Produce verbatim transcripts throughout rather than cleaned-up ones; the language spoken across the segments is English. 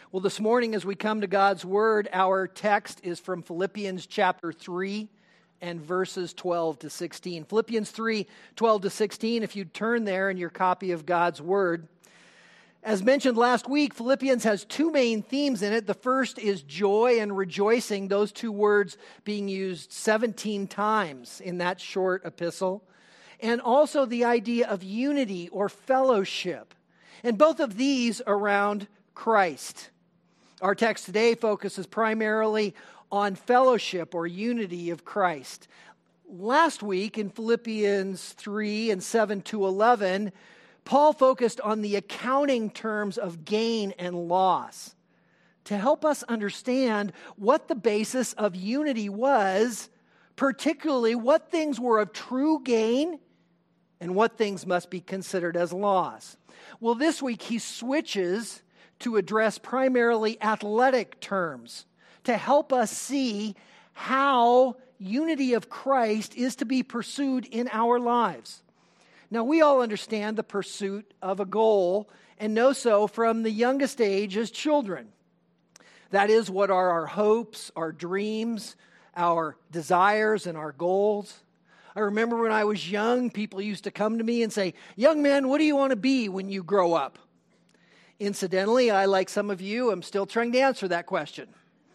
Well, this morning as we come to God's Word, our text is from Philippians chapter three and verses twelve to sixteen. Philippians three, twelve to sixteen, if you turn there in your copy of God's Word. As mentioned last week, Philippians has two main themes in it. The first is joy and rejoicing, those two words being used seventeen times in that short epistle. And also the idea of unity or fellowship. And both of these around Christ. Our text today focuses primarily on fellowship or unity of Christ. Last week in Philippians three and seven to eleven, Paul focused on the accounting terms of gain and loss to help us understand what the basis of unity was, particularly what things were of true gain and what things must be considered as loss. Well, this week he switches to address primarily athletic terms to help us see how unity of Christ is to be pursued in our lives. Now, we all understand the pursuit of a goal and know so from the youngest age as children. That is what are our hopes, our dreams, our desires, and our goals. I remember when I was young, people used to come to me and say, "Young man, what do you want to be when you grow up?" Incidentally, I, like some of you, am still trying to answer that question.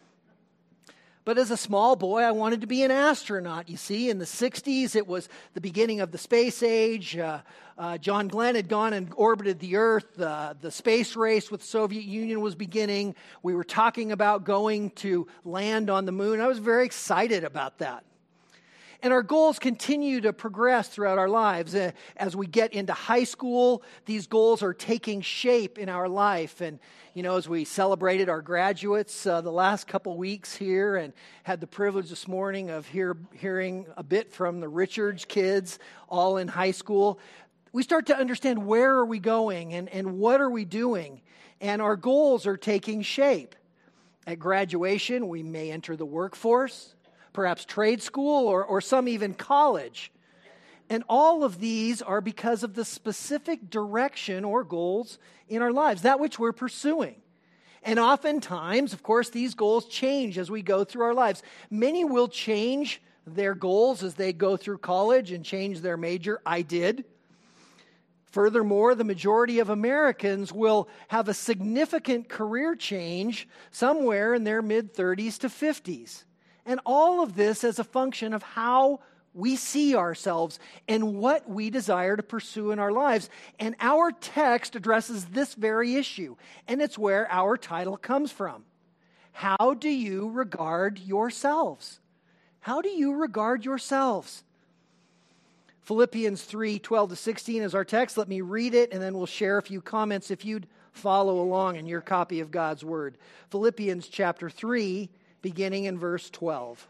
But as a small boy, I wanted to be an astronaut. You see, in the sixties, it was the beginning of the space age. Uh, uh, John Glenn had gone and orbited the Earth. Uh, the space race with the Soviet Union was beginning. We were talking about going to land on the moon. I was very excited about that. And our goals continue to progress throughout our lives. Uh, as we get into high school, these goals are taking shape in our life. And, you know, as we celebrated our graduates uh, the last couple weeks here and had the privilege this morning of hear, hearing a bit from the Richards kids, all in high school, we start to understand where are we going and, and what are we doing. And our goals are taking shape. At graduation, we may enter the workforce, perhaps trade school, or, or some even college. And all of these are because of the specific direction or goals in our lives, that which we're pursuing. And oftentimes, of course, these goals change as we go through our lives. Many will change their goals as they go through college and change their major. I did. Furthermore, the majority of Americans will have a significant career change somewhere in their mid-thirties to fifties. And all of this as a function of how we see ourselves and what we desire to pursue in our lives. And our text addresses this very issue, and it's where our title comes from. How do you regard yourselves? How do you regard yourselves? Philippians three, twelve to sixteen is our text. Let me read it, and then we'll share a few comments if you'd follow along in your copy of God's Word. Philippians chapter three, beginning in verse twelve.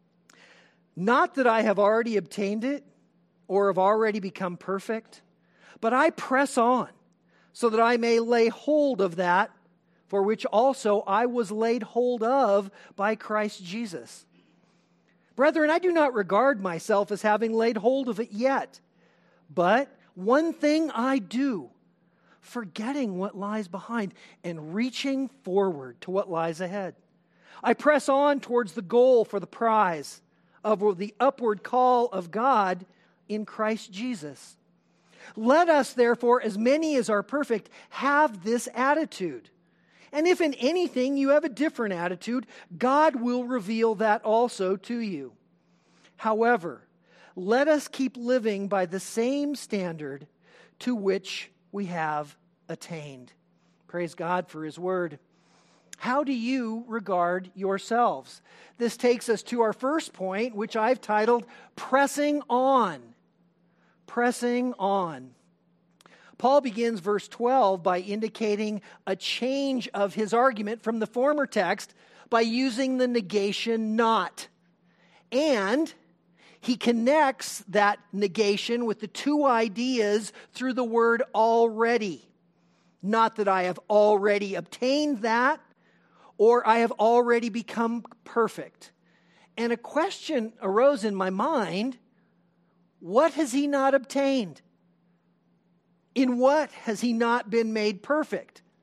Not that I have already obtained it or have already become perfect, but I press on so that I may lay hold of that for which also I was laid hold of by Christ Jesus. Brethren, I do not regard myself as having laid hold of it yet, but one thing I do, forgetting what lies behind and reaching forward to what lies ahead. I press on towards the goal for the prize of the upward call of God in Christ Jesus. Let us, therefore, as many as are perfect, have this attitude. And if in anything you have a different attitude, God will reveal that also to you. However, let us keep living by the same standard to which we have attained. Praise God for His Word. How do you regard yourselves? This takes us to our first point, which I've titled, Pressing On. Pressing on. Paul begins verse twelve by indicating a change of his argument from the former text by using the negation not. And he connects that negation with the two ideas through the word already. Not that I have already obtained that, or I have already become perfect. And a question arose in my mind, what has he not obtained? In what has he not been made perfect?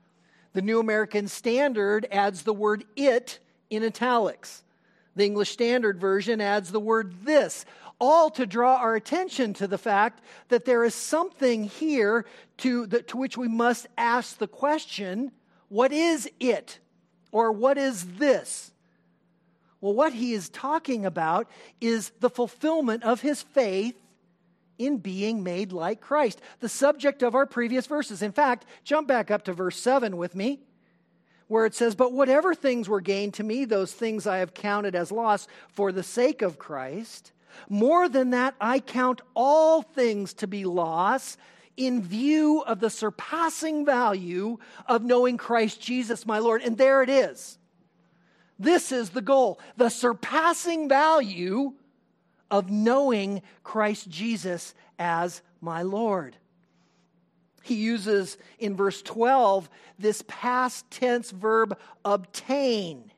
The New American Standard adds the word it in italics. The English Standard Version adds the word this, all to draw our attention to the fact that there is something here to, the, to which we must ask the question, what is it? Or what is this? Well, what he is talking about is the fulfillment of his faith in being made like Christ, the subject of our previous verses. In fact, jump back up to verse seven with me, where it says, "But whatever things were gained to me, those things I have counted as loss for the sake of Christ. More than that, I count all things to be loss in view of the surpassing value of knowing Christ Jesus my Lord." And there it is. This is the goal, the surpassing value of knowing Christ Jesus as my Lord. He uses in verse twelve this past tense verb obtain.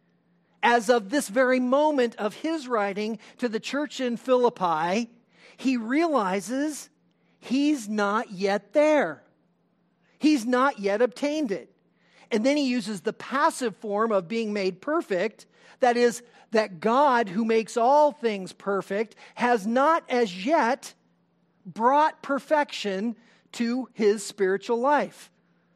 As of this very moment of his writing to the church in Philippi, he realizes he's not yet there. He's not yet obtained it. And then he uses the passive form of being made perfect, that is, that God, who makes all things perfect, has not as yet brought perfection to his spiritual life.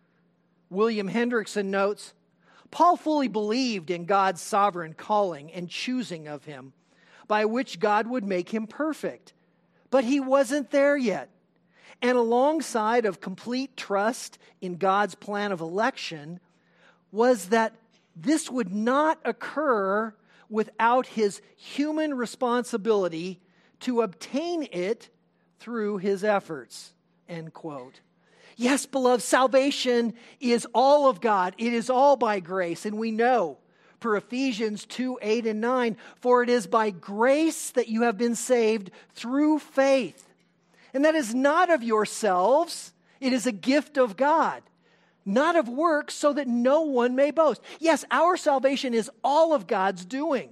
William Hendrickson notes, Paul fully believed in God's sovereign calling and choosing of him, by which God would make him perfect. But he wasn't there yet. And alongside of complete trust in God's plan of election was that this would not occur without his human responsibility to obtain it through his efforts, end quote. Yes, beloved, salvation is all of God. It is all by grace. And we know, per Ephesians two, eight, and nine, for it is by grace that you have been saved through faith. And that is not of yourselves. It is a gift of God, not of works, so that no one may boast. Yes, our salvation is all of God's doing.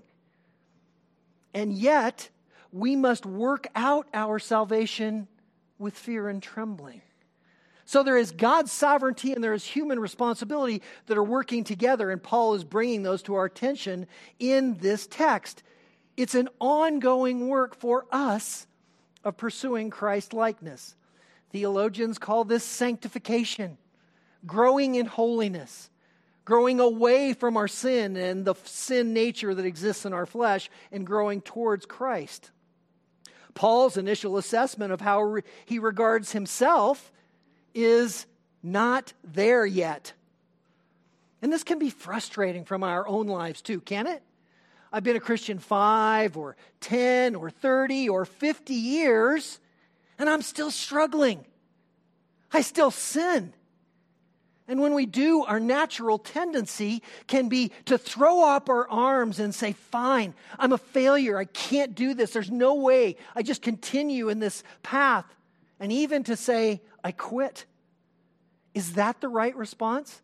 And yet, we must work out our salvation with fear and trembling. So there is God's sovereignty and there is human responsibility that are working together, and Paul is bringing those to our attention in this text. It's an ongoing work for us of pursuing Christ-likeness. Theologians call this sanctification, growing in holiness, growing away from our sin and the sin nature that exists in our flesh, and growing towards Christ. Paul's initial assessment of how re- he regards himself is not there yet. And this can be frustrating from our own lives too, can it? I've been a Christian five or ten or thirty or fifty years, and I'm still struggling. I still sin. And when we do, our natural tendency can be to throw up our arms and say, fine, I'm a failure. I can't do this. There's no way. I just continue in this path. And even to say, I quit. Is that the right response?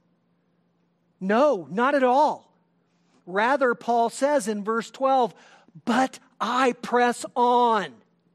No, not at all. Rather, Paul says in verse twelve, but I press on.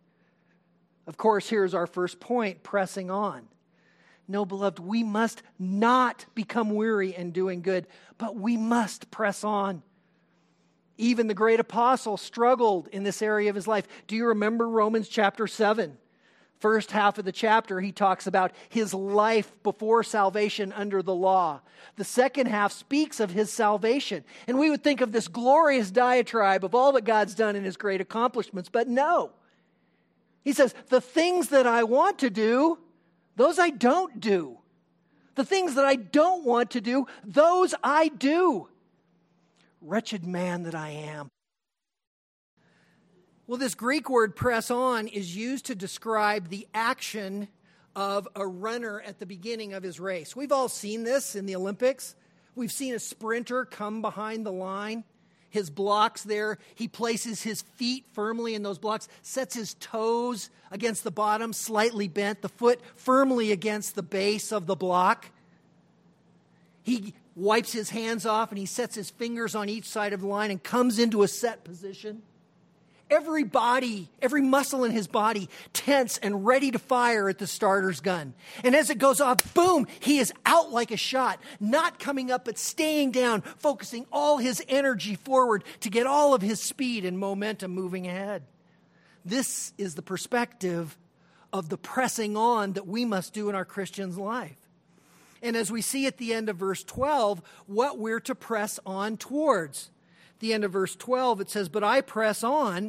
Of course, here's our first point, pressing on. No, beloved, we must not become weary in doing good, but we must press on. Even the great apostle struggled in this area of his life. Do you remember Romans chapter seven? First half of the chapter, he talks about his life before salvation under the law. The second half speaks of his salvation. And we would think of this glorious diatribe of all that God's done in his great accomplishments, but no. He says, the things that I want to do, those I don't do. The things that I don't want to do, those I do. Wretched man that I am. Well, this Greek word press on is used to describe the action of a runner at the beginning of his race. We've all seen this in the Olympics. We've seen a sprinter come behind the line. His blocks there, he places his feet firmly in those blocks, sets his toes against the bottom, slightly bent, the foot firmly against the base of the block. He wipes his hands off and he sets his fingers on each side of the line and comes into a set position. every body, every muscle in his body tense and ready to fire at the starter's gun. And as it goes off, boom, he is out like a shot, not coming up, but staying down, focusing all his energy forward to get all of his speed and momentum moving ahead. This is the perspective of the pressing on that we must do in our Christian's life. And as we see at the end of verse twelve, what we're to press on towards. At the end of verse twelve, it says, "But I press on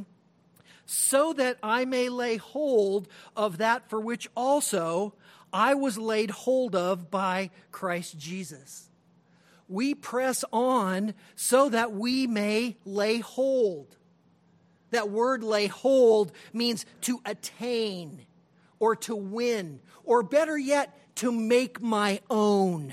so that I may lay hold of that for which also I was laid hold of by Christ Jesus." We press on so that we may lay hold. That word lay hold means to attain or to win, or better yet, to make my own.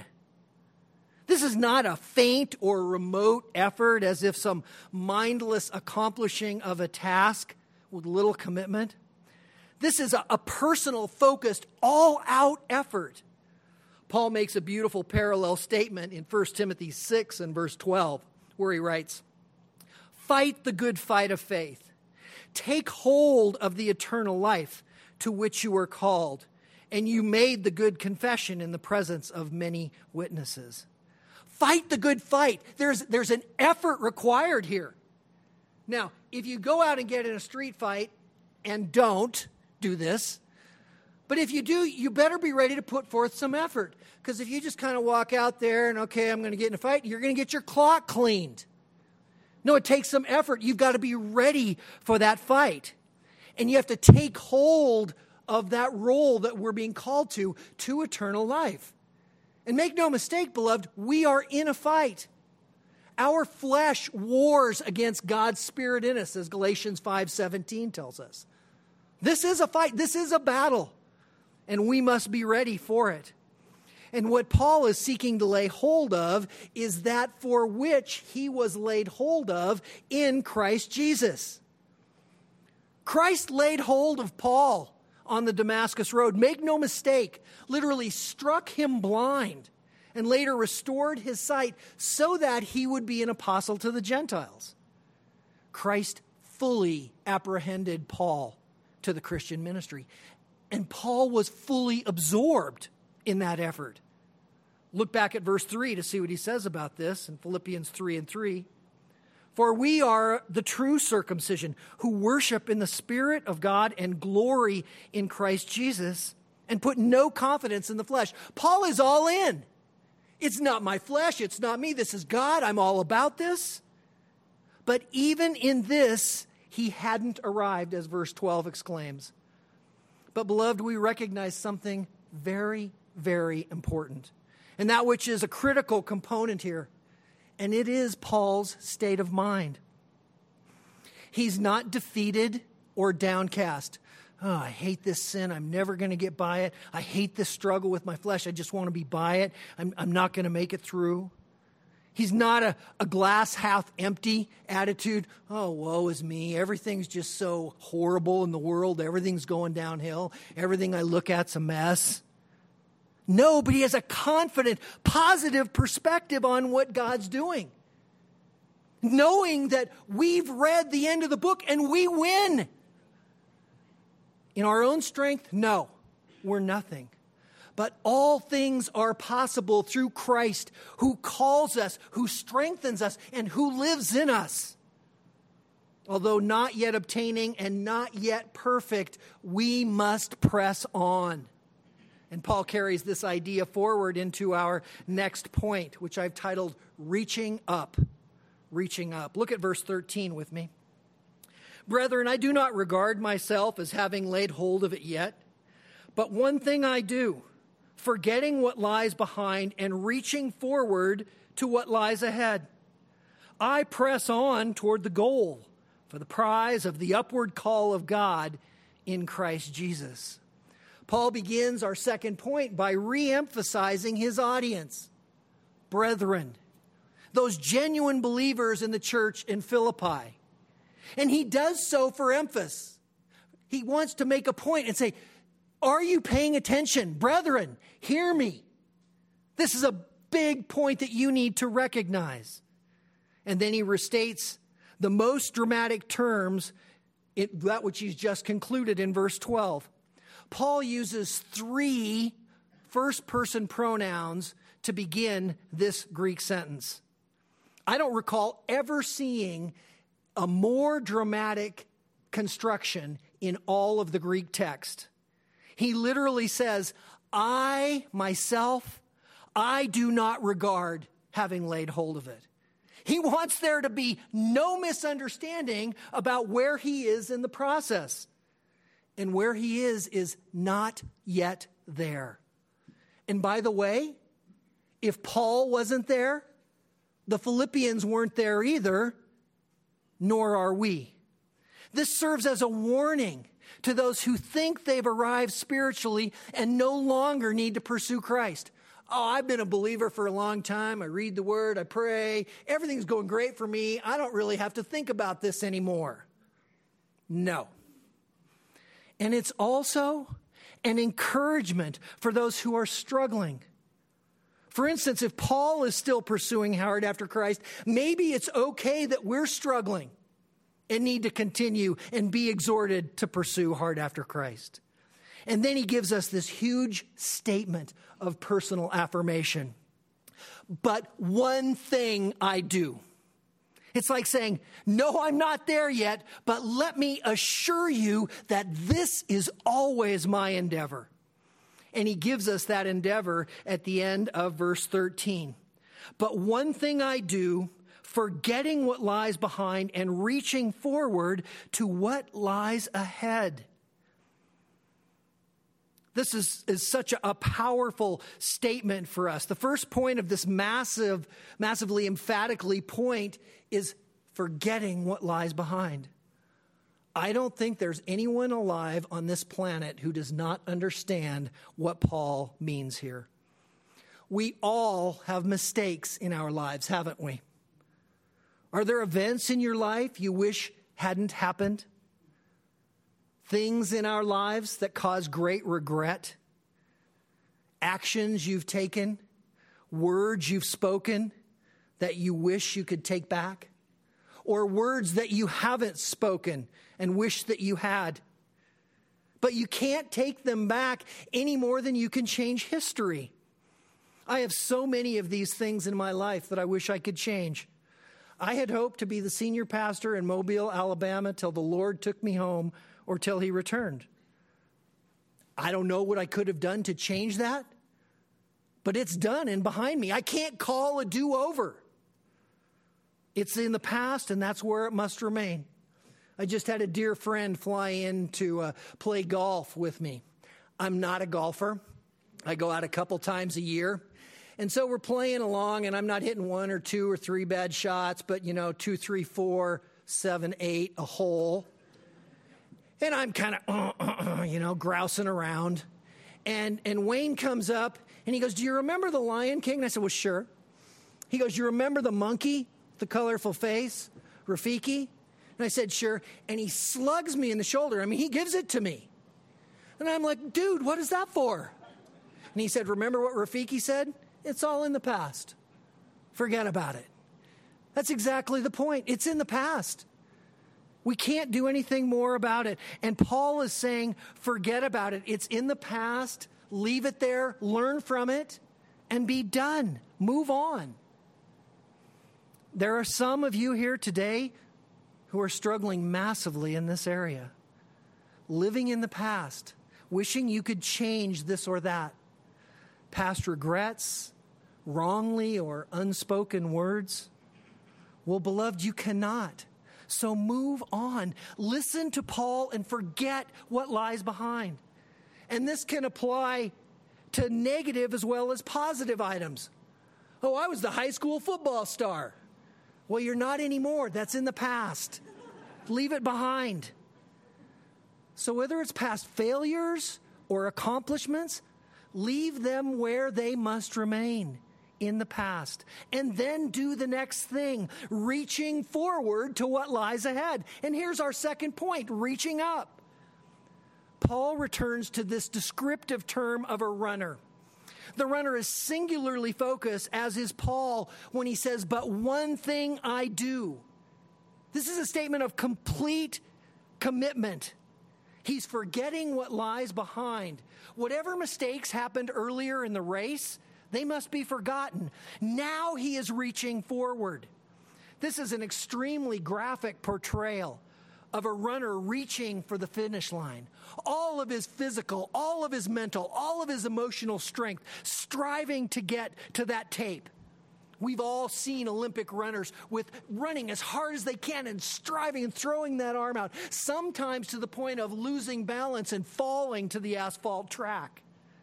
This is not a faint or remote effort as if some mindless accomplishing of a task with little commitment. This is a, a personal, focused, all-out effort. Paul makes a beautiful parallel statement in First Timothy six and verse twelve, where he writes, "Fight the good fight of faith. Take hold of the eternal life to which you were called, and you made the good confession in the presence of many witnesses." Fight the good fight. There's, there's an effort required here. Now, if you go out and get in a street fight, and don't do this, but if you do, you better be ready to put forth some effort. Because if you just kind of walk out there and, okay, I'm going to get in a fight, you're going to get your clock cleaned. No, it takes some effort. You've got to be ready for that fight. And you have to take hold of that role that we're being called to, to eternal life. And make no mistake, beloved, we are in a fight. Our flesh wars against God's Spirit in us, as Galatians five seventeen tells us. This is a fight. This is a battle. And we must be ready for it. And what Paul is seeking to lay hold of is that for which he was laid hold of in Christ Jesus. Christ laid hold of Paul on the Damascus Road. Make no mistake, literally struck him blind and later restored his sight so that he would be an apostle to the Gentiles. Christ fully apprehended Paul to the Christian ministry, and Paul was fully absorbed in that effort. Look back at verse three to see what he says about this in Philippians three and three. "For we are the true circumcision, who worship in the Spirit of God and glory in Christ Jesus, and put no confidence in the flesh." Paul is all in. It's not my flesh, it's not me, this is God, I'm all about this. But even in this, he hadn't arrived, as verse twelve exclaims. But beloved, we recognize something very, very important, and that which is a critical component here. And it is Paul's state of mind. He's not defeated or downcast. Oh, I hate this sin. I'm never going to get by it. I hate this struggle with my flesh. I just want to be by it. I'm, I'm not going to make it through. He's not a, a glass half empty attitude. Oh, woe is me. Everything's just so horrible in the world. Everything's going downhill. Everything I look at's a mess. No, but he has a confident, positive perspective on what God's doing. Knowing that we've read the end of the book and we win. In our own strength, no, we're nothing. But all things are possible through Christ, who calls us, who strengthens us, and who lives in us. Although not yet obtaining and not yet perfect, we must press on. And Paul carries this idea forward into our next point, which I've titled Reaching Up. Reaching Up. Look at verse thirteen with me. "Brethren, I do not regard myself as having laid hold of it yet, but one thing I do, forgetting what lies behind and reaching forward to what lies ahead. I press on toward the goal for the prize of the upward call of God in Christ Jesus." Paul begins our second point by re-emphasizing his audience. Brethren, those genuine believers in the church in Philippi. And he does so for emphasis. He wants to make a point and say, are you paying attention? Brethren, hear me. This is a big point that you need to recognize. And then he restates the most dramatic terms it, that which he's just concluded in verse twelve. Paul uses three first-person pronouns to begin this Greek sentence. I don't recall ever seeing a more dramatic construction in all of the Greek text. He literally says, I, myself, I do not regard having laid hold of it. He wants there to be no misunderstanding about where he is in the process. And where he is is not yet there. And by the way, if Paul wasn't there, the Philippians weren't there either, nor are we. This serves as a warning to those who think they've arrived spiritually and no longer need to pursue Christ. Oh, I've been a believer for a long time. I read the word, I pray. Everything's going great for me. I don't really have to think about this anymore. No. And it's also an encouragement for those who are struggling. For instance, if Paul is still pursuing hard after Christ, maybe it's okay that we're struggling and need to continue and be exhorted to pursue hard after Christ. And then he gives us this huge statement of personal affirmation. But one thing I do. It's like saying, no, I'm not there yet, but let me assure you that this is always my endeavor. And he gives us that endeavor at the end of verse thirteen. But one thing I do, forgetting what lies behind and reaching forward to what lies ahead. This is, is such a, a powerful statement for us. The first point of this massive, massively emphatically point is forgetting what lies behind. I don't think there's anyone alive on this planet who does not understand what Paul means here. We all have mistakes in our lives, haven't we? Are there events in your life you wish hadn't happened? Things in our lives that cause great regret? Actions you've taken? Words you've spoken that you wish you could take back? Or words that you haven't spoken and wish that you had? But you can't take them back any more than you can change history. I have so many of these things in my life that I wish I could change. I had hoped to be the senior pastor in Mobile, Alabama, till the Lord took me home or till he returned. I don't know what I could have done to change that, but it's done and behind me. I can't call a do-over. It's in the past, and that's where it must remain. I just had a dear friend fly in to uh, play golf with me. I'm not a golfer. I go out a couple times a year. And so we're playing along, and I'm not hitting one or two or three bad shots, but, you know, two, three, four, seven, eight, a hole. And I'm kind of, uh, uh, uh, you know, grousing around. And and Wayne comes up, and he goes, do you remember the Lion King? And I said, well, sure. He goes, you remember the monkey, the colorful face, Rafiki? And I said, sure. And he slugs me in the shoulder. I mean, he gives it to me. And I'm like, dude, what is that for? And he said, remember what Rafiki said? It's all in the past. Forget about it. That's exactly the point. It's in the past. We can't do anything more about it. And Paul is saying, forget about it. It's in the past. Leave it there. Learn from it. And be done. Move on. There are some of you here today who are struggling massively in this area. Living in the past. Wishing you could change this or that. Past regrets, wrongly or unspoken words. Well, beloved, you cannot. So move on. Listen to Paul and forget what lies behind. And this can apply to negative as well as positive items. Oh, I was the high school football star. Well, you're not anymore. That's in the past. Leave it behind. So whether it's past failures or accomplishments, leave them where they must remain, in the past. And then do the next thing, reaching forward to what lies ahead. And here's our second point, reaching up. Paul returns to this descriptive term of a runner. The runner is singularly focused, as is Paul, when he says, but one thing I do. This is a statement of complete commitment. He's forgetting what lies behind. Whatever mistakes happened earlier in the race, they must be forgotten. Now he is reaching forward. This is an extremely graphic portrayal of a runner reaching for the finish line. All of his physical, all of his mental, all of his emotional strength, striving to get to that tape. We've all seen Olympic runners with running as hard as they can and striving and throwing that arm out, sometimes to the point of losing balance and falling to the asphalt track.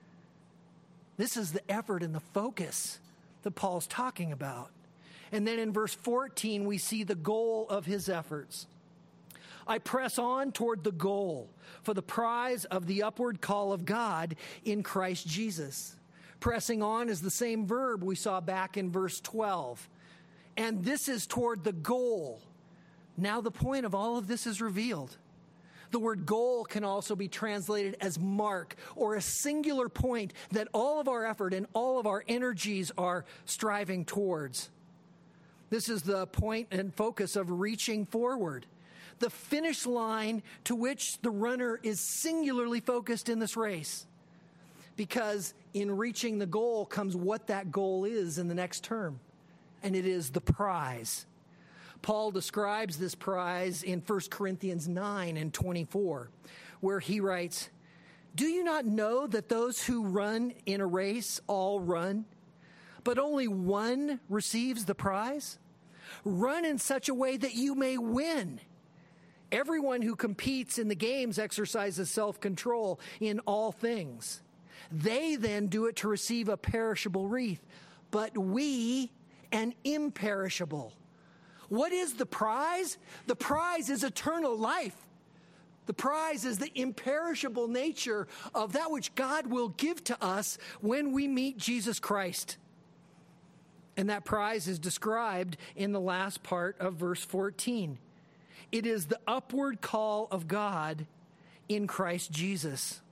This is the effort and the focus that Paul's talking about. And then in verse fourteen, we see the goal of his efforts. I press on toward the goal for the prize of the upward call of God in Christ Jesus. Pressing on is the same verb we saw back in verse twelve. And this is toward the goal. Now the point of all of this is revealed. The word goal can also be translated as mark, or a singular point that all of our effort and all of our energies are striving towards. This is the point and focus of reaching forward. The finish line to which the runner is singularly focused in this race. Because in reaching the goal comes what that goal is in the next term. And it is the prize. Paul describes this prize in First Corinthians nine and twenty-four, where he writes, do you not know that those who run in a race all run, but only one receives the prize? Run in such a way that you may win. Everyone who competes in the games exercises self-control in all things. They then do it to receive a perishable wreath, but we an imperishable. What is the prize? The prize is eternal life. The prize is the imperishable nature of that which God will give to us when we meet Jesus Christ. And that prize is described in the last part of verse fourteen. It is the upward call of God in Christ Jesus.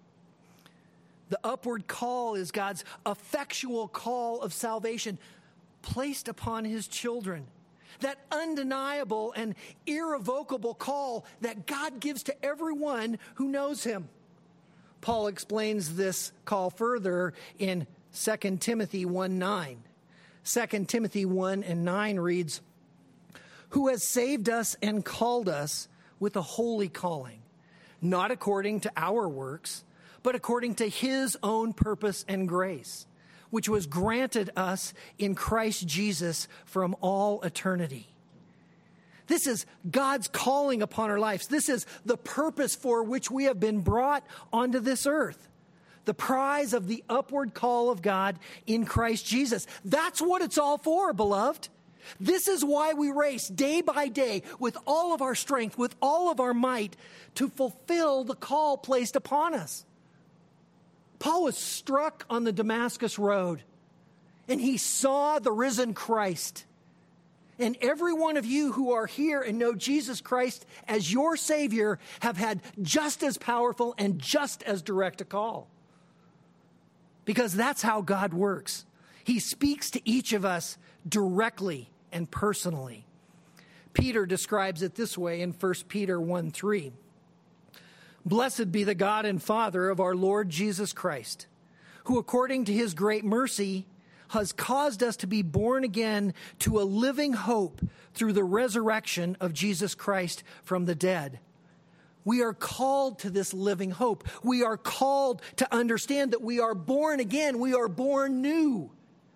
The upward call is God's effectual call of salvation placed upon his children. That undeniable and irrevocable call that God gives to everyone who knows him. Paul explains this call further in Second Timothy one nine. Second Timothy one and nine reads, who has saved us and called us with a holy calling, not according to our works, but according to his own purpose and grace, which was granted us in Christ Jesus from all eternity. This is God's calling upon our lives. This is the purpose for which we have been brought onto this earth. The prize of the upward call of God in Christ Jesus. That's what it's all for, beloved. This is why we race day by day with all of our strength, with all of our might, to fulfill the call placed upon us. Paul was struck on the Damascus road, and he saw the risen Christ. And every one of you who are here and know Jesus Christ as your Savior have had just as powerful and just as direct a call. Because that's how God works. He speaks to each of us directly and personally. Peter describes it this way in First Peter one three. Blessed be the God and Father of our Lord Jesus Christ, who according to his great mercy has caused us to be born again to a living hope through the resurrection of Jesus Christ from the dead. We are called to this living hope. We are called to understand that we are born again. We are born new.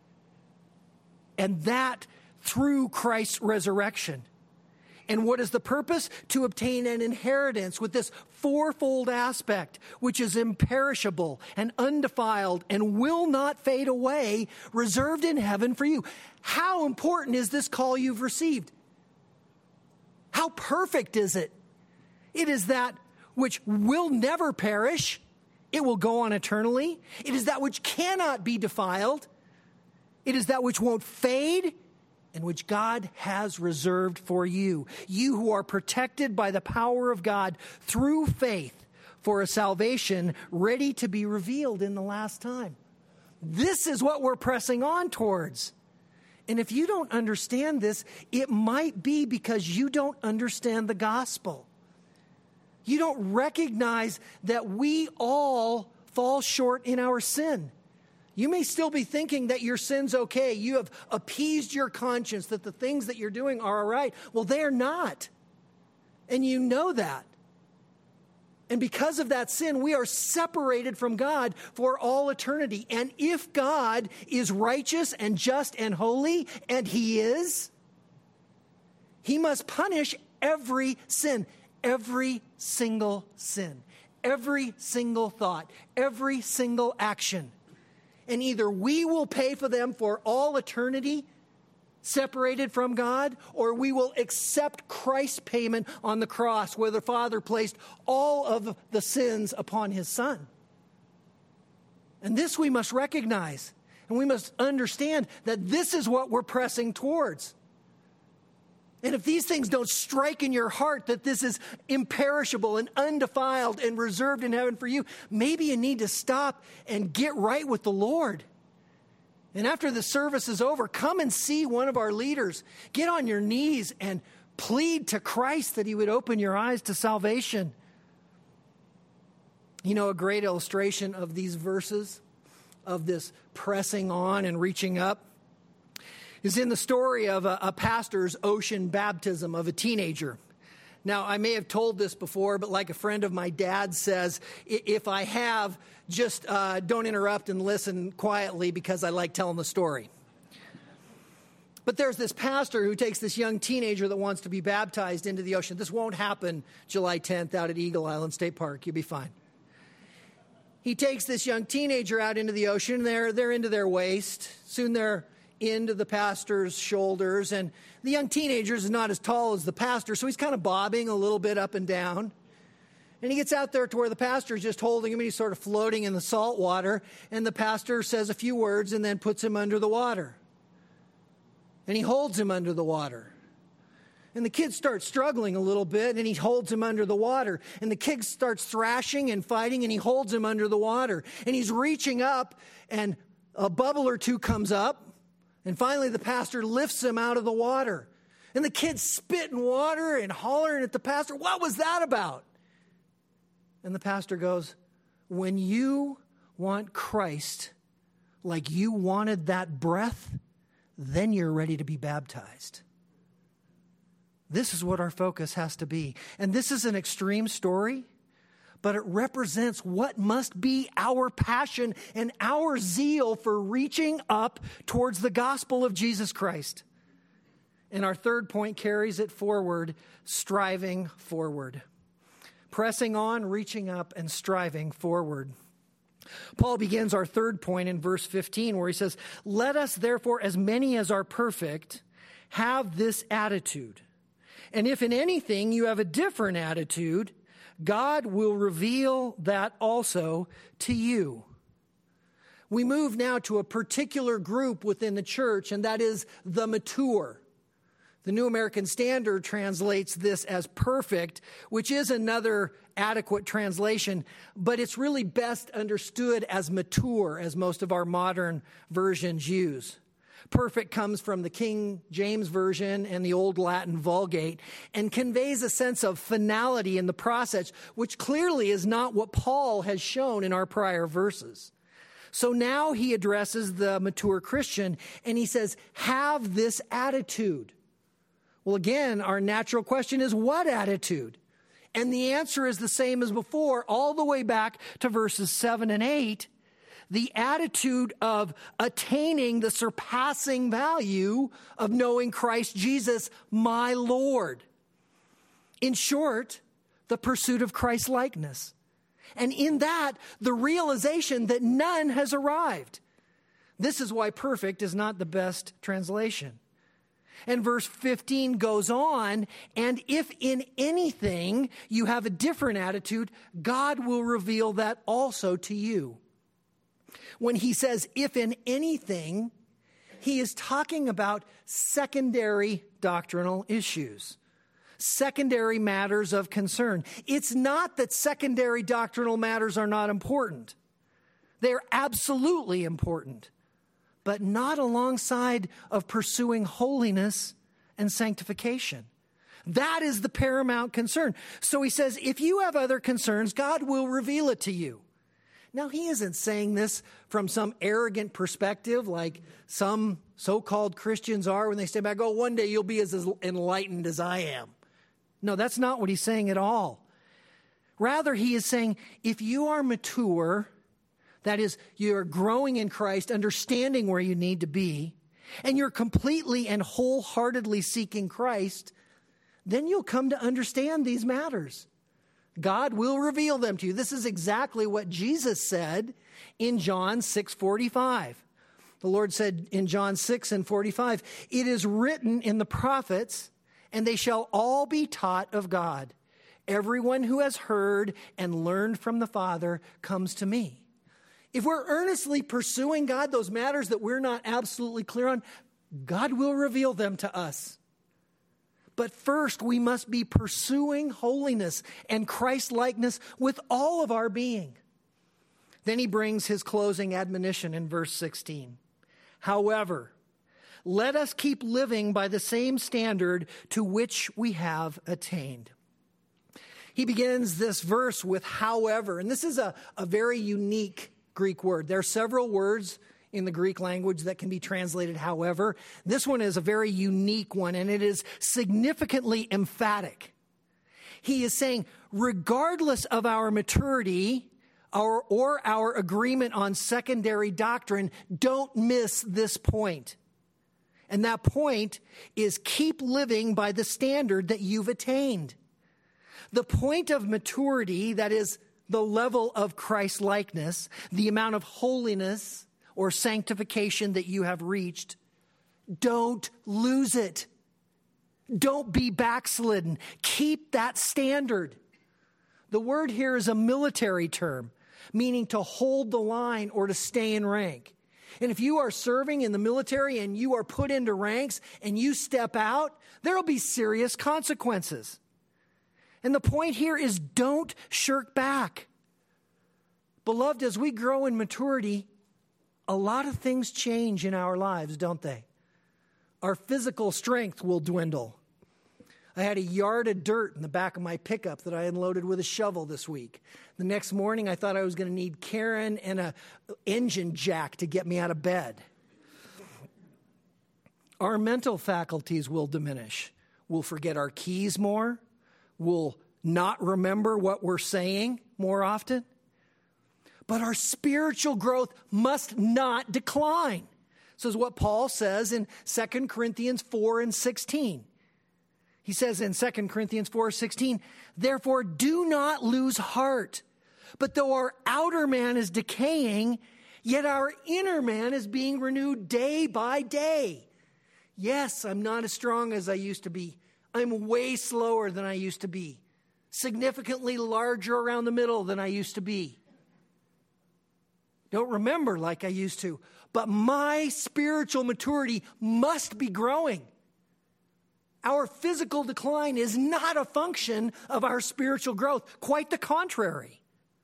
And that through Christ's resurrection. And what is the purpose? To obtain an inheritance with this fourfold aspect, which is imperishable and undefiled and will not fade away, reserved in heaven for you. How important is this call you've received? How perfect is it? It is that which will never perish. It will go on eternally. It is that which cannot be defiled. It is that which won't fade, and which God has reserved for you. You who are protected by the power of God through faith for a salvation ready to be revealed in the last time. This is what we're pressing on towards. And if you don't understand this, it might be because you don't understand the gospel. You don't recognize that we all fall short in our sin. You may still be thinking that your sin's okay. You have appeased your conscience, that the things that you're doing are all right. Well, they are not. And you know that. And because of that sin, we are separated from God for all eternity. And if God is righteous and just and holy, and He is, He must punish every sin, every single sin, every single thought, every single action. And either we will pay for them for all eternity, separated from God, or we will accept Christ's payment on the cross where the Father placed all of the sins upon His Son. And this we must recognize, and we must understand that this is what we're pressing towards. And if these things don't strike in your heart that this is imperishable and undefiled and reserved in heaven for you, maybe you need to stop and get right with the Lord. And after the service is over, come and see one of our leaders. Get on your knees and plead to Christ that He would open your eyes to salvation. You know, a great illustration of these verses, of this pressing on and reaching up, is in the story of a, a pastor's ocean baptism of a teenager. Now, I may have told this before, but like a friend of my dad says, if I have, just uh, don't interrupt and listen quietly because I like telling the story. But there's this pastor who takes this young teenager that wants to be baptized into the ocean. This won't happen July tenth out at Eagle Island State Park. You'll be fine. He takes this young teenager out into the ocean. They're, they're into their waist. Soon they're into the pastor's shoulders, and the young teenager is not as tall as the pastor, so he's kind of bobbing a little bit up and down. And he gets out there to where the pastor is just holding him, and he's sort of floating in the salt water, and the pastor says a few words and then puts him under the water. And he holds him under the water. And the kid starts struggling a little bit, and he holds him under the water. And the kid starts thrashing and fighting, and he holds him under the water. And he's reaching up, and a bubble or two comes up. And finally, the pastor lifts him out of the water. And the kid's spitting water and hollering at the pastor. What was that about? And the pastor goes, when you want Christ like you wanted that breath, then you're ready to be baptized. This is what our focus has to be. And this is an extreme story, but it represents what must be our passion and our zeal for reaching up towards the gospel of Jesus Christ. And our third point carries it forward, striving forward. Pressing on, reaching up, and striving forward. Paul begins our third point in verse fifteen, where he says, "Let us therefore, as many as are perfect, have this attitude. And if in anything you have a different attitude, God will reveal that also to you." We move now to a particular group within the church, and that is the mature. The New American Standard translates this as perfect, which is another adequate translation, but it's really best understood as mature, as most of our modern versions use. Perfect comes from the King James Version and the Old Latin Vulgate and conveys a sense of finality in the process, which clearly is not what Paul has shown in our prior verses. So now he addresses the mature Christian and he says, have this attitude. Well, again, our natural question is, what attitude? And the answer is the same as before, all the way back to verses seven and eight. The attitude of attaining the surpassing value of knowing Christ Jesus, my Lord. In short, the pursuit of Christ's likeness. And in that, the realization that none has arrived. This is why perfect is not the best translation. And verse fifteen goes on, and if in anything you have a different attitude, God will reveal that also to you. When he says, if in anything, he is talking about secondary doctrinal issues, secondary matters of concern. It's not that secondary doctrinal matters are not important. They're absolutely important, but not alongside of pursuing holiness and sanctification. That is the paramount concern. So he says, if you have other concerns, God will reveal it to you. Now, he isn't saying this from some arrogant perspective like some so-called Christians are when they stay back, oh, one day you'll be as enlightened as I am. No, that's not what he's saying at all. Rather, he is saying, if you are mature, that is, you're growing in Christ, understanding where you need to be, and you're completely and wholeheartedly seeking Christ, then you'll come to understand these matters. God will reveal them to you. This is exactly what Jesus said in John six forty-five. The Lord said in John six and forty-five, it is written in the prophets, and they shall all be taught of God. Everyone who has heard and learned from the Father comes to me. If we're earnestly pursuing God, those matters that we're not absolutely clear on, God will reveal them to us. But first, we must be pursuing holiness and Christ-likeness with all of our being. Then he brings his closing admonition in verse sixteen. However, let us keep living by the same standard to which we have attained. He begins this verse with however, and this is a, a very unique Greek word. There are several words in the Greek language that can be translated however. This one is a very unique one, and it is significantly emphatic. He is saying, regardless of our maturity our, or our agreement on secondary doctrine, don't miss this point. And that point is keep living by the standard that you've attained. The point of maturity, that is the level of Christ-likeness, the amount of holiness or sanctification that you have reached, don't lose it. Don't be backslidden. Keep that standard. The word here is a military term, meaning to hold the line or to stay in rank. And if you are serving in the military and you are put into ranks and you step out, there will be serious consequences. And the point here is don't shirk back. Beloved, as we grow in maturity, a lot of things change in our lives, don't they? Our physical strength will dwindle. I had a yard of dirt in the back of my pickup that I unloaded with a shovel this week. The next morning, I thought I was going to need Karen and an engine jack to get me out of bed. Our mental faculties will diminish. We'll forget our keys more. We'll not remember what we're saying more often. But our spiritual growth must not decline. This is what Paul says in Second Corinthians four and sixteen. He says in Second Corinthians four sixteen, therefore do not lose heart. But though our outer man is decaying, yet our inner man is being renewed day by day. Yes, I'm not as strong as I used to be. I'm way slower than I used to be. Significantly larger around the middle than I used to be. Don't remember like I used to. But my spiritual maturity must be growing. Our physical decline is not a function of our spiritual growth. Quite the contrary.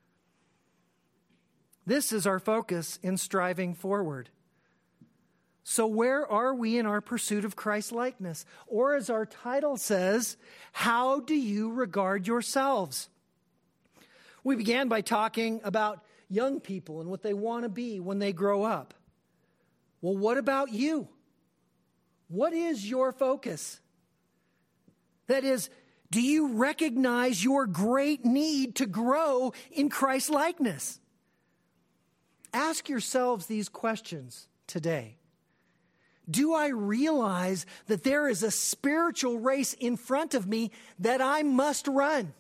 This is our focus in striving forward. So where are we in our pursuit of Christ-likeness? Or as our title says, how do you regard yourselves? We began by talking about young people and what they want to be when they grow up. Well, what about you? What is your focus? That is, do you recognize your great need to grow in Christ-likeness? Ask yourselves these questions today. Do I realize that there is a spiritual race in front of me that I must run?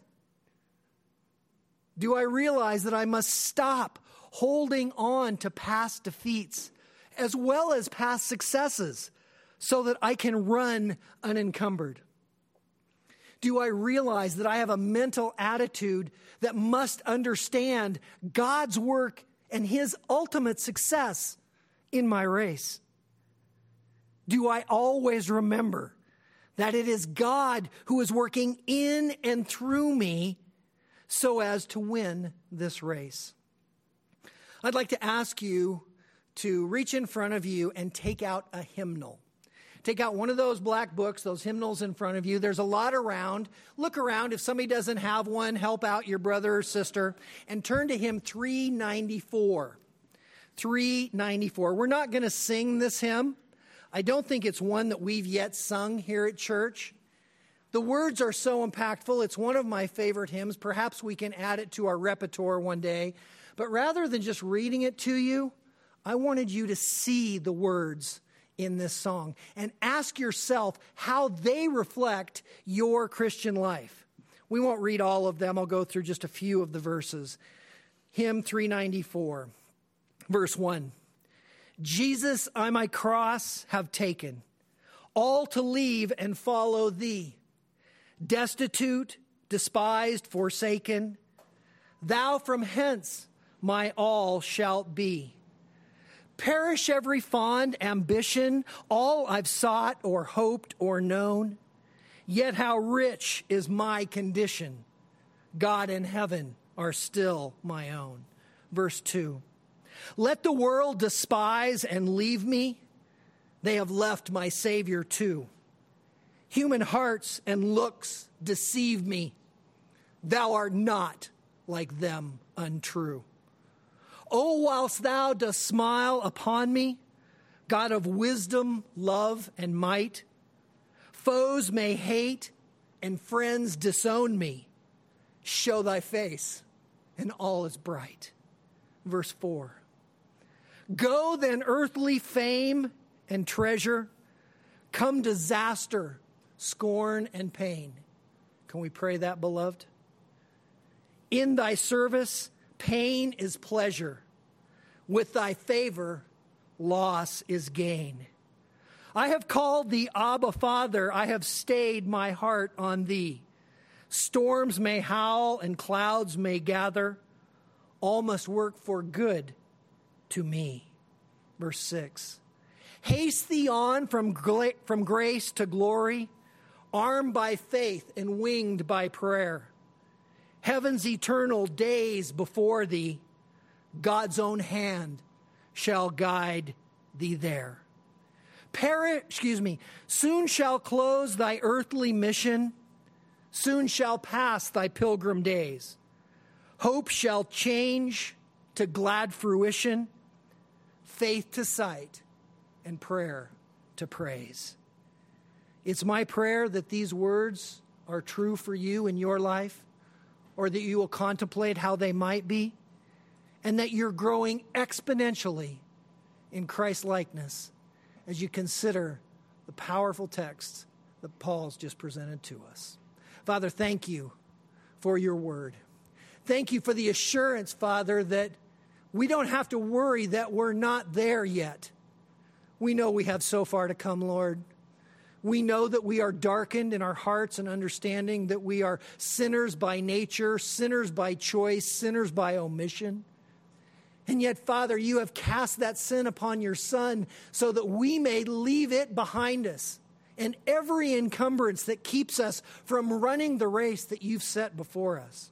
Do I realize that I must stop holding on to past defeats as well as past successes so that I can run unencumbered? Do I realize that I have a mental attitude that must understand God's work and His ultimate success in my race? Do I always remember that it is God who is working in and through me so as to win this race? I'd like to ask you to reach in front of you and take out a hymnal. take out one of those black books, those hymnals in front of you. There's a lot around. Look around. If somebody doesn't have one, help out your brother or sister. And turn to hymn three ninety-four. three ninety-four. We're not going to sing this hymn. I don't think it's one that we've yet sung here at church. The words are so impactful. It's one of my favorite hymns. Perhaps we can add it to our repertoire one day. But rather than just reading it to you, I wanted you to see the words in this song and ask yourself how they reflect your Christian life. We won't read all of them. I'll go through just a few of the verses. Hymn three ninety-four, verse one. Jesus, I my cross have taken, all to leave and follow thee. Destitute, despised, forsaken, thou from hence my all shalt be. Perish every fond ambition, all I've sought or hoped or known. Yet how rich is my condition. God and heaven are still my own. Verse two. Let the world despise and leave me. They have left my Savior too. Human hearts and looks deceive me. Thou art not like them untrue. O whilst thou dost smile upon me, God of wisdom, love, and might, foes may hate and friends disown me. Show thy face, and all is bright. Verse four. Go then earthly fame and treasure, come disaster, scorn, and pain. Can we pray that, beloved? In thy service, pain is pleasure. With thy favor, loss is gain. I have called thee Abba, Father. I have stayed my heart on thee. Storms may howl and clouds may gather. All must work for good to me. Verse six. Haste thee on from, gra- from grace to glory, armed by faith and winged by prayer. Heaven's eternal days before thee, God's own hand shall guide thee there. Peri- excuse me, soon shall close thy earthly mission, soon shall pass thy pilgrim days. Hope shall change to glad fruition, faith to sight, and prayer to praise. It's my prayer that these words are true for you in your life, or that you will contemplate how they might be, and that you're growing exponentially in Christ's likeness as you consider the powerful texts that Paul's just presented to us. Father, thank you for your word. Thank you for the assurance, Father, that we don't have to worry that we're not there yet. We know we have so far to come, Lord. We know that we are darkened in our hearts and understanding that we are sinners by nature, sinners by choice, sinners by omission. And yet, Father, you have cast that sin upon your Son so that we may leave it behind us and every encumbrance that keeps us from running the race that you've set before us.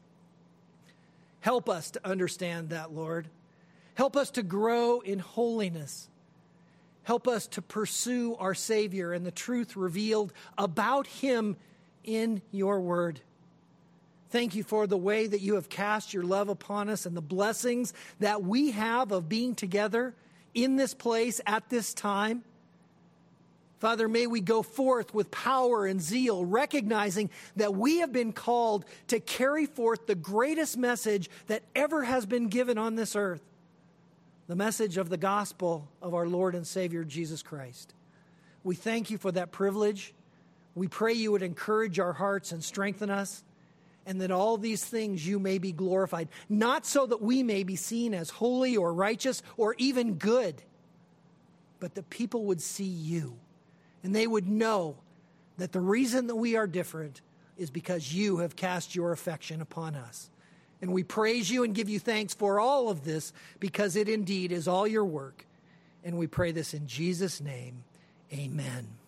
Help us to understand that, Lord. Help us to grow in holiness. Help us to pursue our Savior and the truth revealed about him in your word. Thank you for the way that you have cast your love upon us and the blessings that we have of being together in this place at this time. Father, may we go forth with power and zeal, recognizing that we have been called to carry forth the greatest message that ever has been given on this earth. The message of the gospel of our Lord and Savior, Jesus Christ. We thank you for that privilege. We pray you would encourage our hearts and strengthen us, and that all these things you may be glorified, not so that we may be seen as holy or righteous or even good, but that people would see you, and they would know that the reason that we are different is because you have cast your affection upon us. And we praise you and give you thanks for all of this, because it indeed is all your work. And we pray this in Jesus' name. Amen.